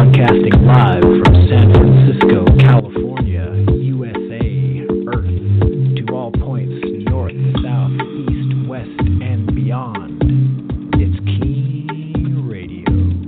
Broadcasting live from San Francisco, California, USA, Earth, to all points north, south, east, west, and beyond. It's Keen Radio.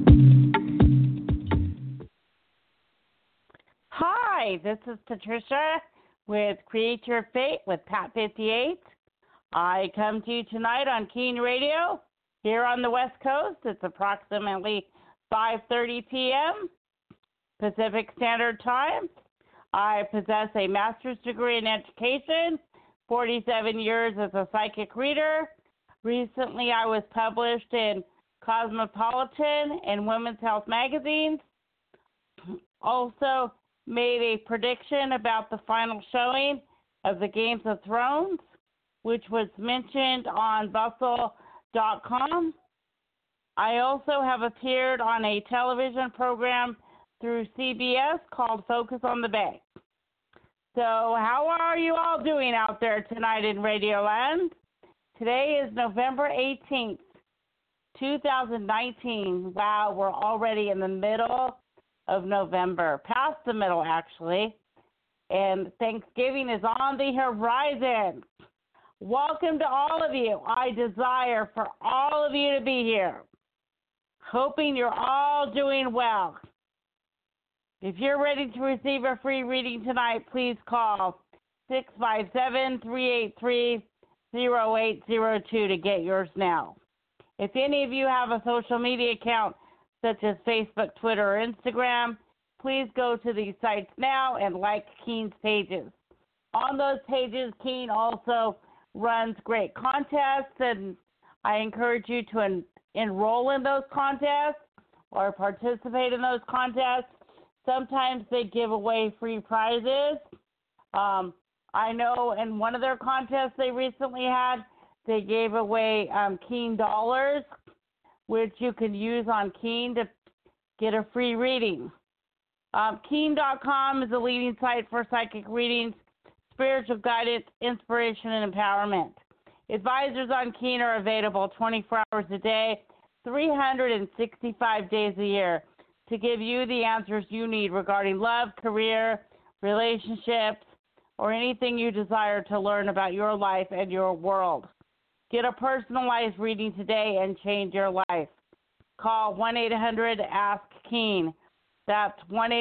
Hi, this is Patricia with Create Your Fate with Pat58. I come to you tonight on Keen Radio here on the West Coast. It's approximately 5:30 p.m. Pacific Standard Time. I possess a master's degree in education, 47 years as a psychic reader. Recently, I was published in Cosmopolitan and Women's Health magazines. Also made a prediction about the final showing of the Games of Thrones, which was mentioned on Bustle.com. I also have appeared on a television program through CBS called Focus on the Bay. So how are you all doing out there tonight in Radioland? Today is November 18th, 2019. Wow, we're already in the middle of November, past the middle actually, and Thanksgiving is on the horizon. Welcome to all of you. I desire for all of you to be here. Hoping you're all doing well. If you're ready to receive a free reading tonight, please call 657-383-0802 to get yours now. If any of you have a social media account such as Facebook, Twitter, or Instagram, please go to these sites now and like Keen's pages. On those pages, Keen also runs great contests, and I encourage you to enroll in those contests or participate in those contests. Sometimes they give away free prizes. I know in one of their contests they recently had, they gave away Keen dollars, which you can use on Keen to get a free reading. Keen.com is a leading site for psychic readings, spiritual guidance, inspiration, and empowerment. Advisors on Keen are available 24 hours a day, 365 days a year to give you the answers you need regarding love, career, relationships, or anything you desire to learn about your life and your world. Get a personalized reading today and change your life. Call 1-800-ASK-KEEN. That's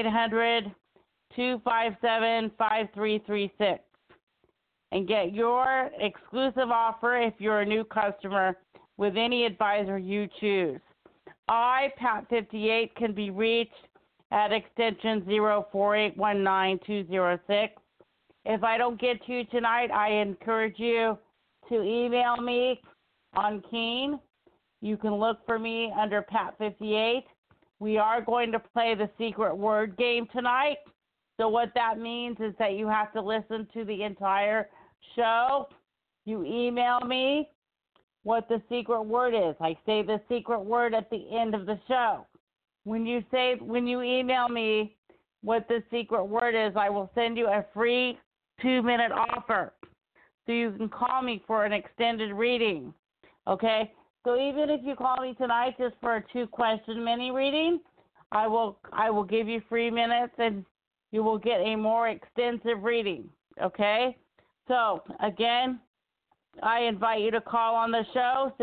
1-800-257-5336. And get your exclusive offer if you're a new customer with any advisor you choose. I, Pat58, can be reached at extension 04819-206. If I don't get to you tonight, I encourage you to email me on Keen. You can look for me under Pat58. We are going to play the secret word game tonight. So what that means is that you have to listen to the entire show. You email me what the secret word is. I say the secret word at the end of the show. When you email me what the secret word is, I will send you a free 2-minute offer. So you can call me for an extended reading. Okay? So even if you call me tonight just for a 2-question mini reading, I will give you free minutes and you will get a more extensive reading. Okay? So again, I invite you to call on the show,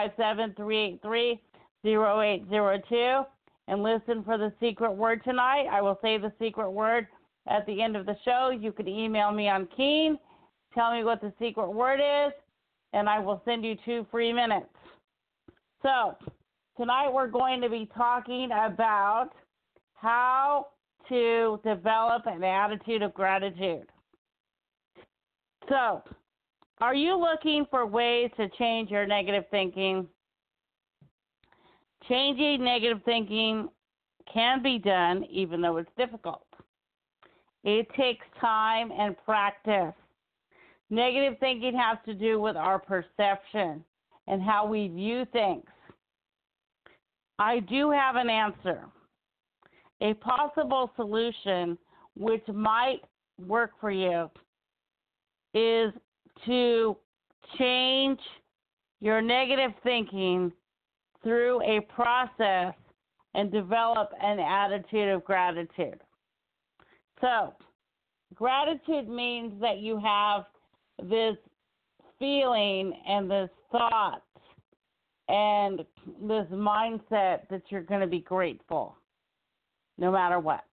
657-383-0802, and listen for the secret word tonight. I will say the secret word at the end of the show. You can email me on Keen, tell me what the secret word is, and I will send you 2 free minutes. So tonight we're going to be talking about how to develop an attitude of gratitude. So, are you looking for ways to change your negative thinking? Changing negative thinking can be done even though it's difficult. It takes time and practice. Negative thinking has to do with our perception and how we view things. I do have an answer. A possible solution which might work for you is to change your negative thinking through a process and develop an attitude of gratitude. So, gratitude means that you have this feeling and this thought and this mindset that you're going to be grateful no matter what.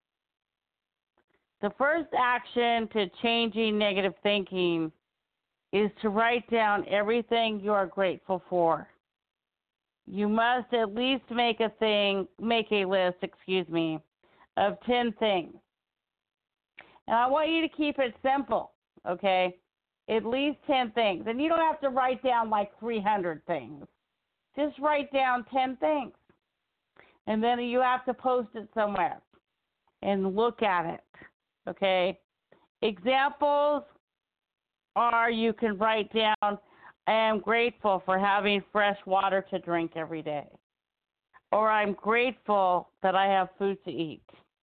The first action to changing negative thinking is to write down everything you are grateful for. You must at least make a list, of 10 things. And I want you to keep it simple, okay? At least 10 things. And you don't have to write down like 300 things. Just write down 10 things. And then you have to post it somewhere and look at it, okay? Examples are you can write down, I am grateful for having fresh water to drink every day. Or I'm grateful that I have food to eat.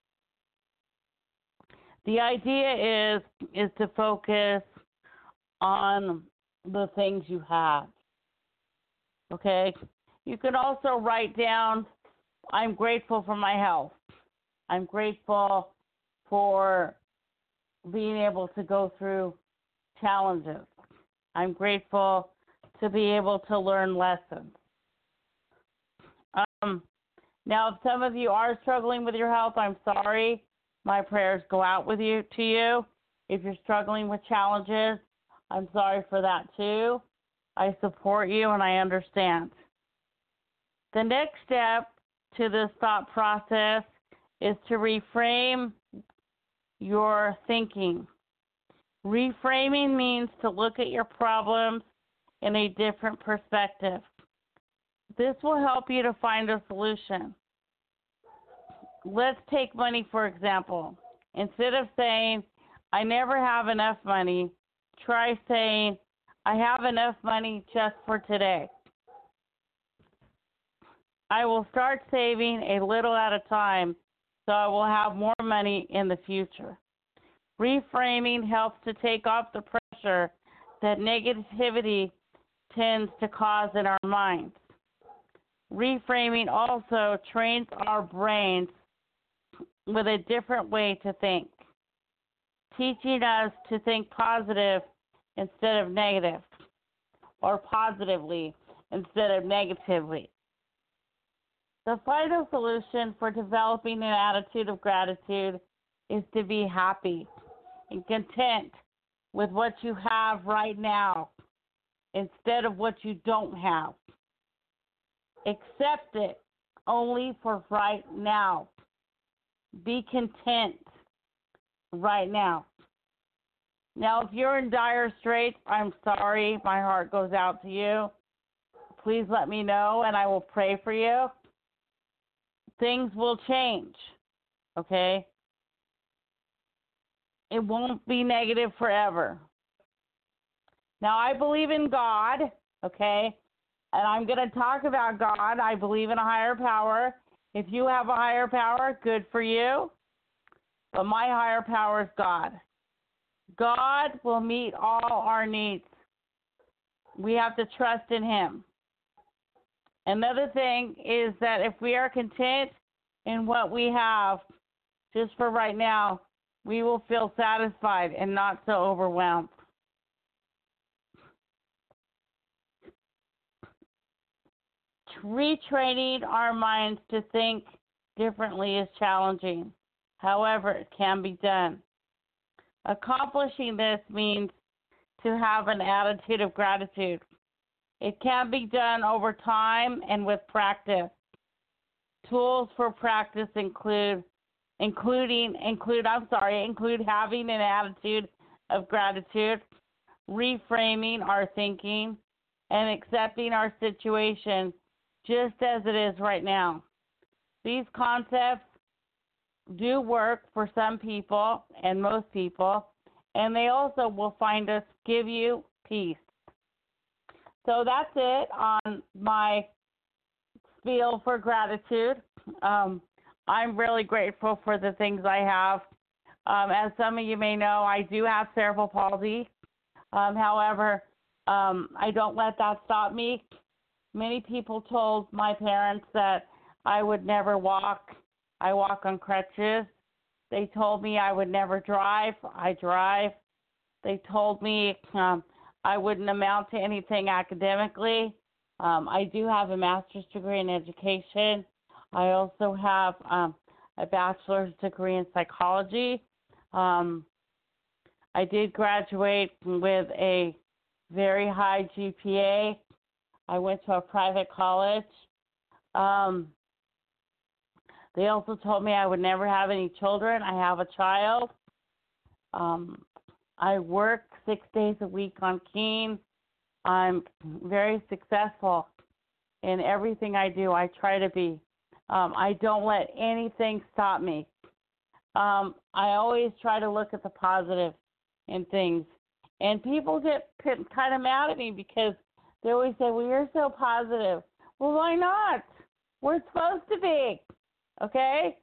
The idea is to focus on the things you have. Okay? You can also write down, I'm grateful for my health. I'm grateful for being able to go through challenges. I'm grateful to be able to learn lessons. Now, if some of you are struggling with your health, I'm sorry. My prayers go out to you. If you're struggling with challenges, I'm sorry for that too. I support you and I understand. The next step to this thought process is to reframe your thinking. Reframing means to look at your problems in a different perspective. This will help you to find a solution. Let's take money, for example. Instead of saying, I never have enough money, try saying, I have enough money just for today. I will start saving a little at a time so I will have more money in the future. Reframing helps to take off the pressure that negativity tends to cause in our minds. Reframing also trains our brains with a different way to think, teaching us to think positive instead of negative, or positively instead of negatively. The final solution for developing an attitude of gratitude is to be happy and content with what you have right now instead of what you don't have. Accept it only for right now. Be content right now. Now, if you're in dire straits, I'm sorry. My heart goes out to you. Please let me know, and I will pray for you. Things will change, okay? It won't be negative forever. Now, I believe in God, okay? And I'm going to talk about God. I believe in a higher power. If you have a higher power, good for you. But my higher power is God. God will meet all our needs. We have to trust in Him. Another thing is that if we are content in what we have, just for right now, we will feel satisfied and not so overwhelmed. Retraining our minds to think differently is challenging. However, it can be done. Accomplishing this means to have an attitude of gratitude. It can be done over time and with practice. Tools for practice include having an attitude of gratitude, reframing our thinking, and accepting our situation just as it is right now. These concepts do work for some people and most people, and they also will give you peace. So that's it on my spiel for gratitude. I'm really grateful for the things I have. As some of you may know, I do have cerebral palsy. However, I don't let that stop me. Many people told my parents that I would never walk. I walk on crutches. They told me I would never drive. I drive. They told me I wouldn't amount to anything academically. I do have a master's degree in education. I also have a bachelor's degree in psychology. I did graduate with a very high GPA. I went to a private college. They also told me I would never have any children. I have a child. I work 6 days a week on Keen. I'm very successful in everything I do. I try to be. I don't let anything stop me. I always try to look at the positive in things. And people get kind of mad at me because they always say, well, you're so positive. Well, why not? We're supposed to be. Okay?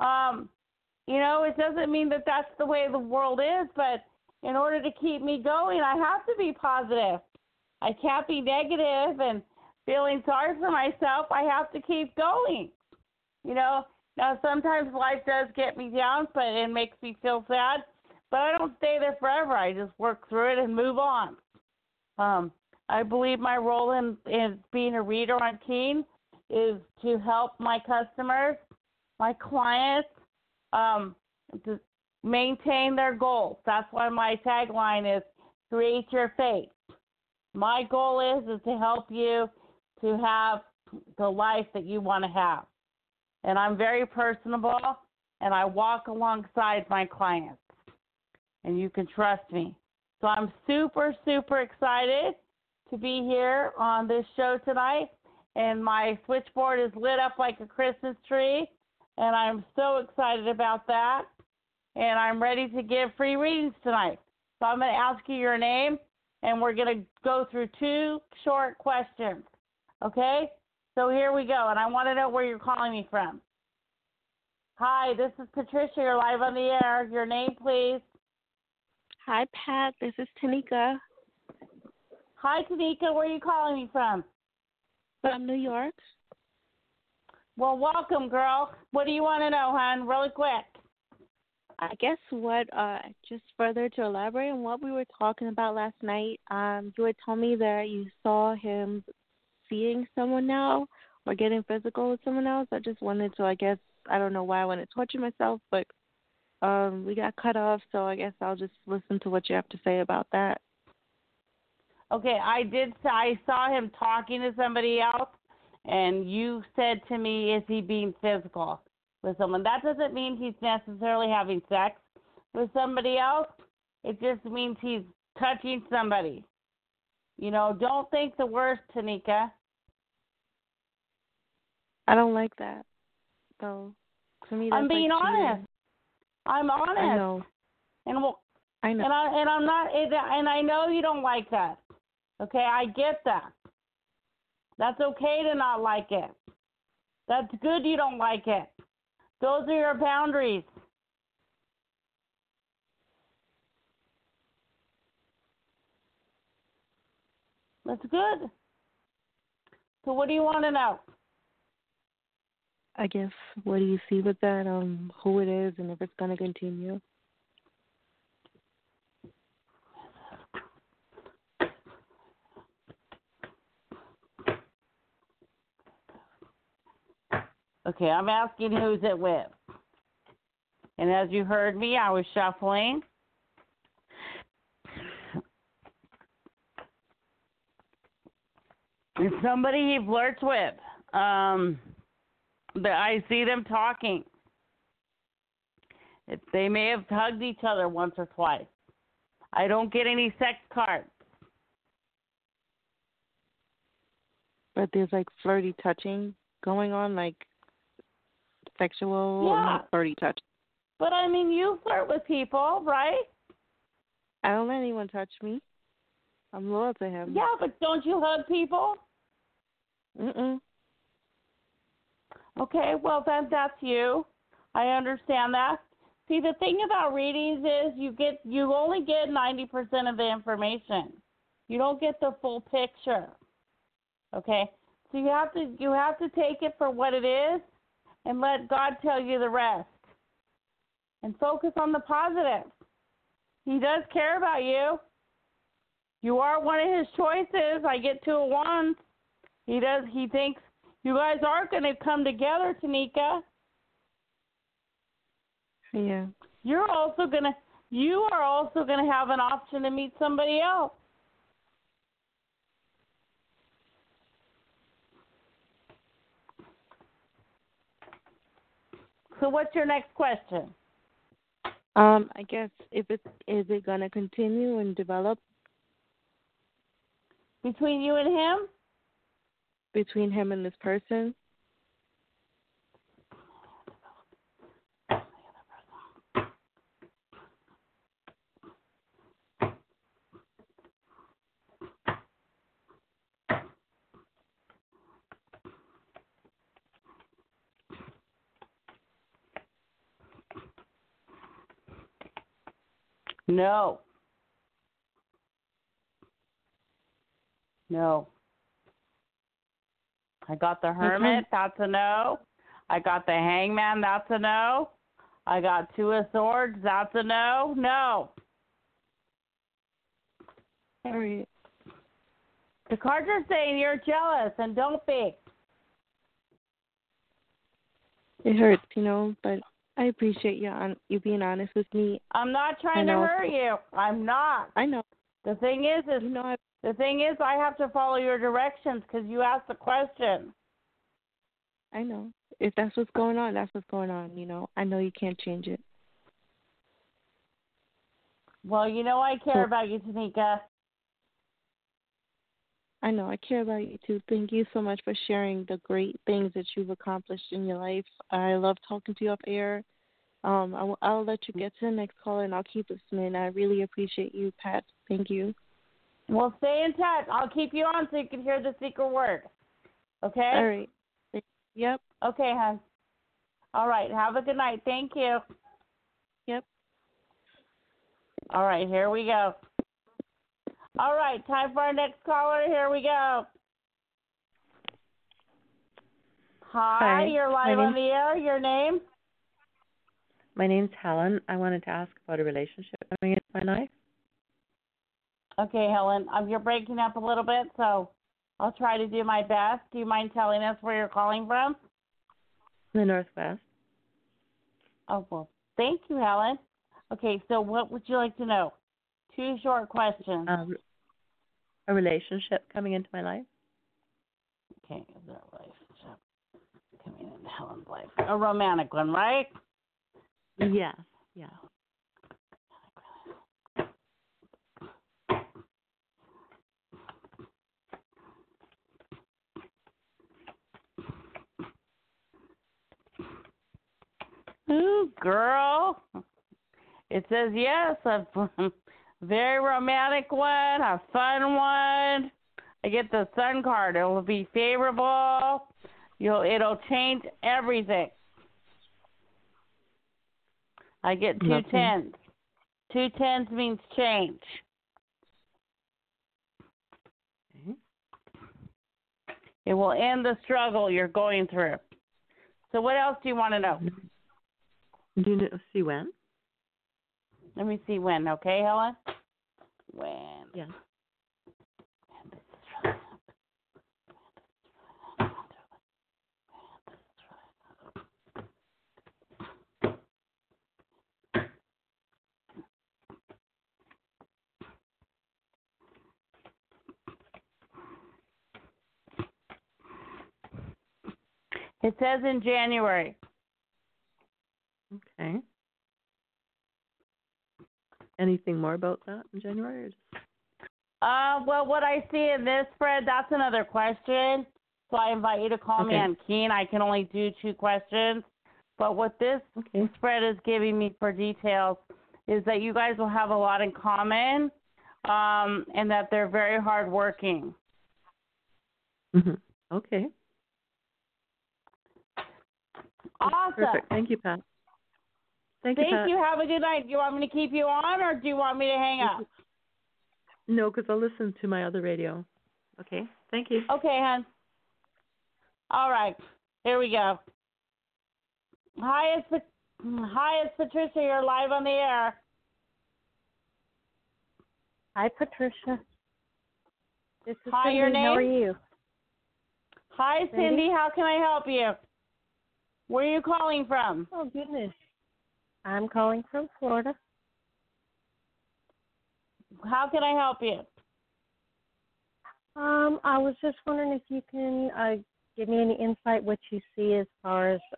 It doesn't mean that that's the way the world is, but in order to keep me going, I have to be positive. I can't be negative and feeling sorry for myself. I have to keep going. Now sometimes life does get me down, but it makes me feel sad. But I don't stay there forever. I just work through it and move on. I believe my role in being a reader on Keen is to help my customers, my clients, to maintain their goals. That's why my tagline is create your fate. My goal is to help you to have the life that you want to have. And I'm very personable, and I walk alongside my clients. And you can trust me. So I'm super, super excited to be here on this show tonight. And my switchboard is lit up like a Christmas tree. And I'm so excited about that. And I'm ready to give free readings tonight. So I'm going to ask you your name, and we're going to go through 2 short questions. Okay? So here we go. And I want to know where you're calling me from. Hi, this is Patricia. You're live on the air. Your name, please. Hi, Pat. This is Tanika. Hi, Tanika. Where are you calling me from? From New York. Well, welcome, girl. What do you want to know, hon? Really quick. I guess just further to elaborate on what we were talking about last night, you had told me that you saw him seeing someone now or getting physical with someone else. I just wanted to, I don't know why I wanted to torture myself, but we got cut off, so I guess I'll just listen to what you have to say about that. Okay, I saw him talking to somebody else, and you said to me, is he being physical with someone? That doesn't mean he's necessarily having sex with somebody else. It just means he's touching somebody. Don't think the worst, Tanika. I don't like that. So, to me, that's I'm being honest. I'm honest. I know. I know. And I'm not. And I know you don't like that. Okay, I get that. That's okay to not like it. That's good you don't like it. Those are your boundaries. That's good. So what do you want to know? I guess, what do you see with that? Who it is and if it's going to continue? Okay, I'm asking who's it with. And as you heard me, I was shuffling. It's somebody he flirts with. But I see them talking. They may have hugged each other once or twice. I don't get any sex cards. But there's flirty touching going on, sexual, not flirty touch. But you flirt with people, right? I don't let anyone touch me. I'm loyal to him. Yeah, but don't you hug people? Mm-mm. Okay, well, that's you. I understand that. See, the thing about readings is you only get 90% of the information. You don't get the full picture. Okay? So you have to take it for what it is and let God tell you the rest. And focus on the positive. He does care about you. You are one of his choices. I get 2 of wands. He thinks you guys are going to come together, Tanika. Yeah. You are also going to have an option to meet somebody else. So what's your next question? I guess is it gonna continue and develop between you and him? Between him and this person? No. No. I got the Hermit, that's a no. I got the Hangman, that's a no. I got 2 of Swords, that's a no. No. All right. The cards are saying you're jealous, and don't be. It hurts, but I appreciate you being honest with me. I'm not trying to hurt you. I'm not. I know. The thing is I have to follow your directions because you asked the question. I know. If that's what's going on, that's what's going on. I know you can't change it. Well, I care about you, Tanika. I know. I care about you, too. Thank you so much for sharing the great things that you've accomplished in your life. I love talking to you off air. I'll let you get to the next caller, and I'll keep listening. I really appreciate you, Pat. Thank you. Well, stay in touch. I'll keep you on so you can hear the secret word. Okay? All right. Yep. Okay, hon. All right. Have a good night. Thank you. Yep. All right. Here we go. All right. Time for our next caller. Here we go. Hi. You're live on the air. Your name? My name's Helen. I wanted to ask about a relationship coming into my life. Okay, Helen. You're breaking up a little bit, so I'll try to do my best. Do you mind telling us where you're calling from? The Northwest. Oh, well, thank you, Helen. Okay, so what would you like to know? 2 short questions. A relationship coming into my life. Okay, is there a relationship coming into Helen's life? A romantic one, right? Yeah. Ooh, girl. It says yes, a very romantic one, a fun one. I get the Sun card. It will be favorable. It'll change everything. I get 2 tens. 2 tens means change. Okay. It will end the struggle you're going through. So what else do you want to know? Do you see when? Let me see when, okay, Helen? When? Yeah. It says in January. Okay. Anything more about that in January? Or just... Well, what I see in this spread, that's another question. So I invite you to call me on Keen. I can only do 2 questions. But what this spread is giving me for details is that you guys will have a lot in common, and that they're very hardworking. Mm-hmm. Okay. Awesome. Perfect. Thank you, Pat. Thank you, Pat. Have a good night. Do you want me to keep you on, or do you want me to hang up? No, because I'll listen to my other radio. Okay. Thank you. Okay, hon. All right, here we go. Hi, it's Patricia. You're live on the air. Hi, Patricia. This is Hi, Cindy. your name? How are you? Hi, Cindy. How can I help you? Where are you calling from? Oh, goodness. I'm calling from Florida. How can I help you? I was just wondering if you can give me any insight what you see as far as,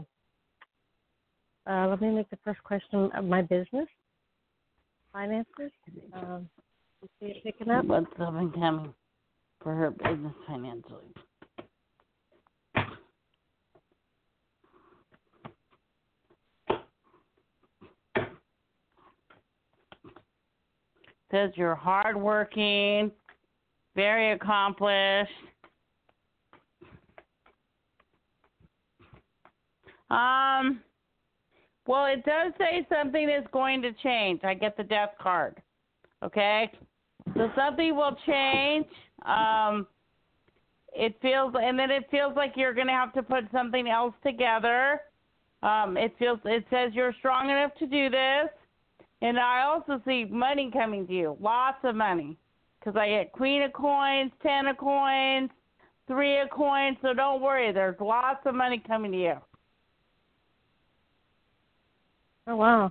let me make the first question of my business, finances. You see it picking up? What's up and coming for her business financially? Says you're hardworking, very accomplished. Well, it does say something is going to change. I get the death card. Okay? So something will change. It feels like you're going to have to put something else together. It says you're strong enough to do this. And I also see money coming to you, lots of money, because I get Queen of Coins, 10 of Coins, 3 of Coins. So don't worry, there's lots of money coming to you. Oh, wow.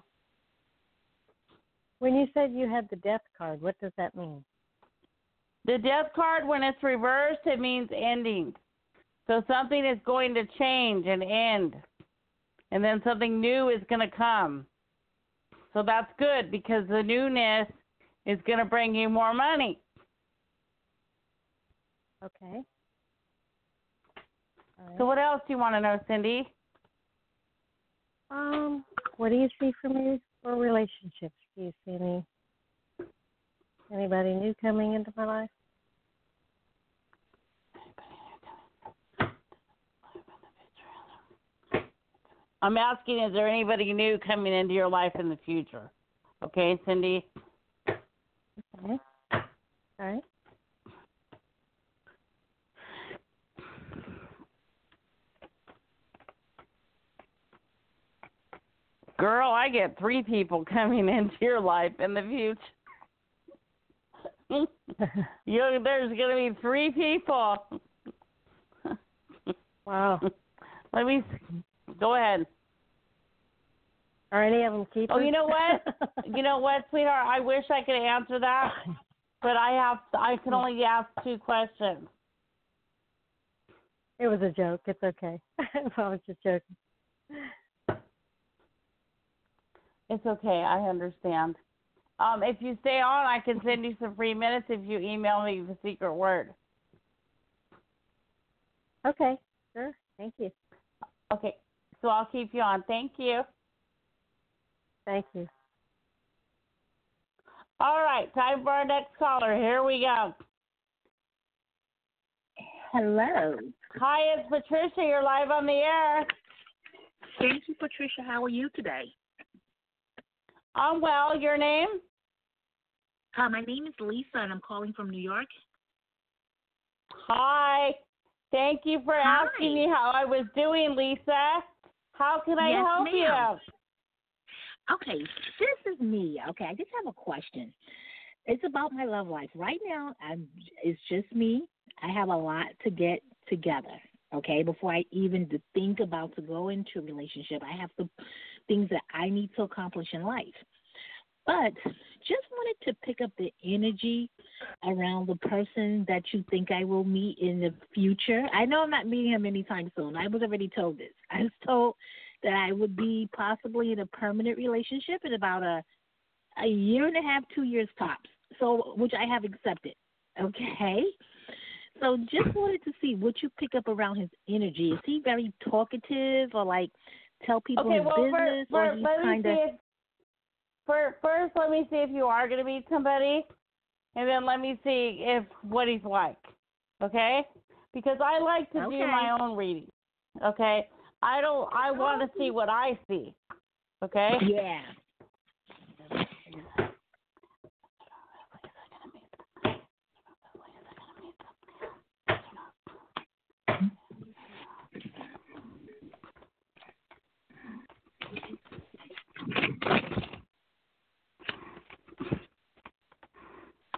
When you said you had the death card, what does that mean? The death card, when it's reversed, it means ending. So something is going to change and end, and then something new is going to come. So that's good because the newness is going to bring you more money. Okay. All right. So what else do you want to know, Cindy? What do you see for me for relationships? Do you see anybody new coming into my life? I'm asking, is there anybody new coming into your life in the future? Okay, Cindy? Okay. All right. Girl, I get 3 people coming into your life in the future. There's going to be 3 people. Wow. Let me go ahead. Are any of them keepers? Oh, you know what? You know what, sweetheart? I wish I could answer that, but I can only ask 2 questions. It was a joke. It's okay. I was just joking. It's okay. I understand. If you stay on, I can send you some free minutes if you email me the secret word. Okay. Sure. Thank you. Okay. So I'll keep you on. Thank you. Thank you. All right. Time for our next caller. Here we go. Hello. Hi, it's Patricia. You're live on the air. Thank you, Patricia. How are you today? I'm well. Your name? My name is Lisa, and I'm calling from New York. Hi. Thank you for asking me how I was doing, Lisa. How can I help ma'am. you? Okay, this is me. Okay, I just have a question. It's about my love life. Right now, it's just me. I have a lot to get together, okay? Before I even think about to go into a relationship, I have the things that I need to accomplish in life. But just wanted to pick up the energy around the person that you think I will meet in the future. I know I'm not meeting him anytime soon. I was already told this. I was told that I would be possibly in a permanent relationship in about a year and a half, 2 years tops, so which I have accepted, okay? So just wanted to see what you pick up around his energy. Is he very talkative or, like, tell people his business? Or he's kind of... First, let me see if you are going to meet somebody, and then let me see what he's like, okay? Because I like to do my own reading, okay? I want to see what I see, okay? Yeah.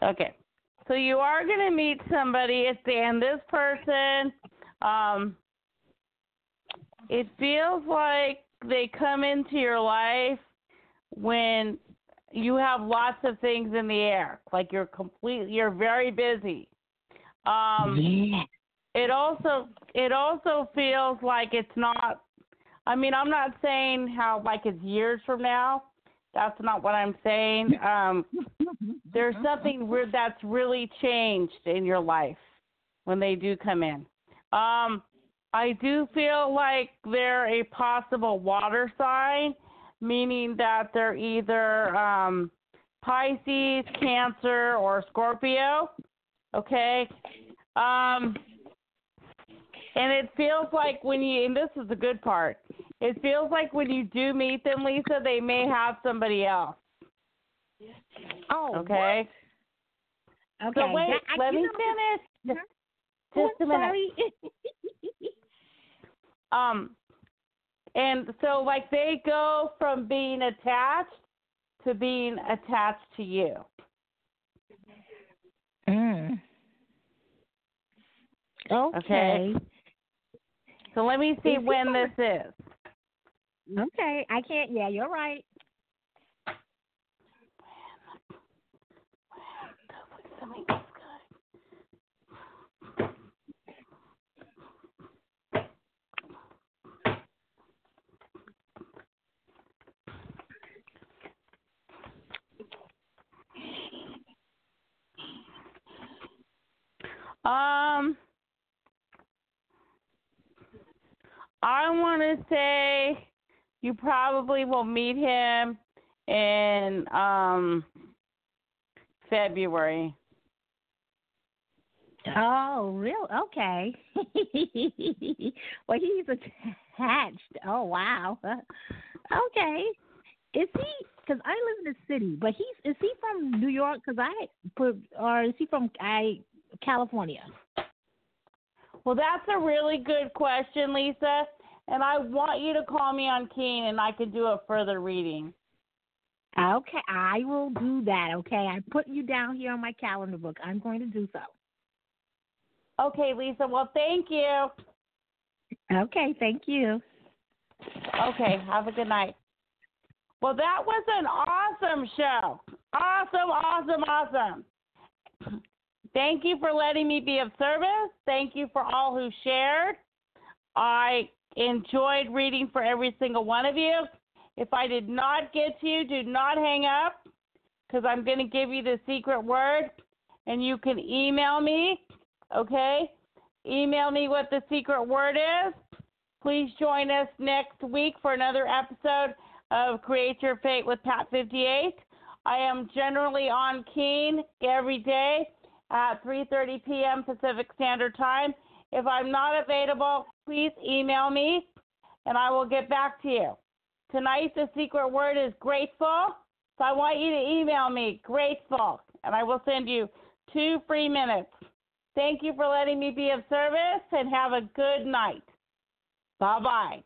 Okay. So you are going to meet somebody at the end. This person, it feels like they come into your life when you have lots of things in the air, like you're very busy. It also feels like it's not. I mean, I'm not saying how like it's years from now. That's not what I'm saying. There's something that's really changed in your life when they do come in. I do feel like they're a possible water sign, meaning that they're either Pisces, Cancer, or Scorpio. Okay? And it feels like and this is the good part, it feels like when you do meet them, Lisa, they may have somebody else. Oh, okay. What? Okay. So wait, let me finish. Just a minute. And so like they go from being attached to being attached to you. Okay. So let me see when this is. Okay, I can't. Yeah, you're right. I want to say you probably will meet him in February. Oh, real? Okay. Well, he's attached. Oh, wow. Okay. Is he? Because I live in the city, but is he from New York? Or is he from California? Well, that's a really good question, Lisa. And I want you to call me on Keen, and I can do a further reading. Okay, I will do that. Okay, I put you down here on my calendar book. I'm going to do so. Okay, Lisa. Well, thank you. Okay, thank you. Okay, have a good night. Well, that was an awesome show. Awesome. Thank you for letting me be of service. Thank you for all who shared. I enjoyed reading for every single one of you. If I did not get to you, do not hang up, because I'm going to give you the secret word, and you can email me, okay? Email me what the secret word is. Please join us next week for another episode of Create Your Fate with Pat 58. I am generally on Keen every day at 3:30 p.m. Pacific Standard Time. If I'm not available, please email me, and I will get back to you. Tonight, the secret word is grateful, so I want you to email me, grateful, and I will send you 2 free minutes. Thank you for letting me be of service, and have a good night. Bye-bye.